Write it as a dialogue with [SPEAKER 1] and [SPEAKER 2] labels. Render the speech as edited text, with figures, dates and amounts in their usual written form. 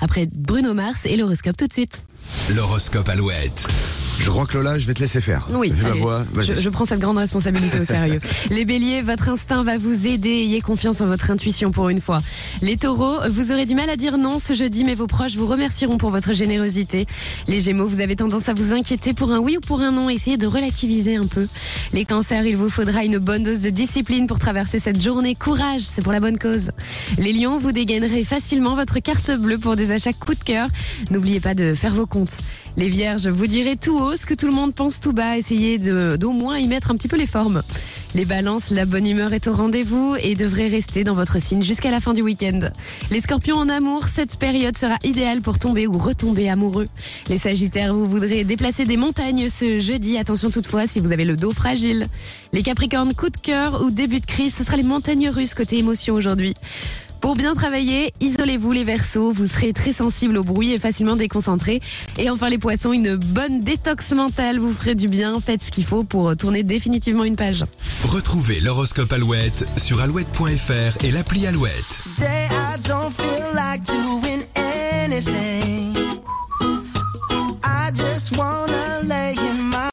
[SPEAKER 1] après Bruno Mars et l'horoscope tout de suite.
[SPEAKER 2] L'horoscope Alouette.
[SPEAKER 3] Je crois que Lola, je vais te laisser faire.
[SPEAKER 1] Oui,
[SPEAKER 3] Vu ma
[SPEAKER 1] allez,
[SPEAKER 3] voix, vas-y.
[SPEAKER 1] je prends cette grande responsabilité au sérieux. Les béliers, votre instinct va vous aider. Ayez confiance en votre intuition pour une fois. Les taureaux, vous aurez du mal à dire non ce jeudi, mais vos proches vous remercieront pour votre générosité. Les gémeaux, vous avez tendance à vous inquiéter pour un oui ou pour un non. Essayez de relativiser un peu. Les cancers, il vous faudra une bonne dose de discipline pour traverser cette journée. Courage, c'est pour la bonne cause. Les lions, vous dégainerez facilement votre carte bleue pour des achats coup de cœur. N'oubliez pas de faire vos comptes. Les vierges, vous direz tout haut ce que tout le monde pense tout bas. Essayez d'au moins y mettre un petit peu les formes. Les balances, la bonne humeur est au rendez-vous et devrait rester dans votre signe jusqu'à la fin du week-end. Les scorpions en amour, cette période sera idéale pour tomber ou retomber amoureux. Les sagittaires, vous voudrez déplacer des montagnes ce jeudi. Attention toutefois si vous avez le dos fragile. Les capricornes, coup de cœur ou début de crise, ce sera les montagnes russes côté émotion aujourd'hui. Pour bien travailler, isolez-vous les Verseaux, vous serez très sensible au bruit et facilement déconcentré. Et enfin les poissons, une bonne détox mentale vous ferait du bien. Faites ce qu'il faut pour tourner définitivement une page.
[SPEAKER 2] Retrouvez l'horoscope Alouette sur alouette.fr et l'appli Alouette.
[SPEAKER 4] Today I don't feel like doing anything.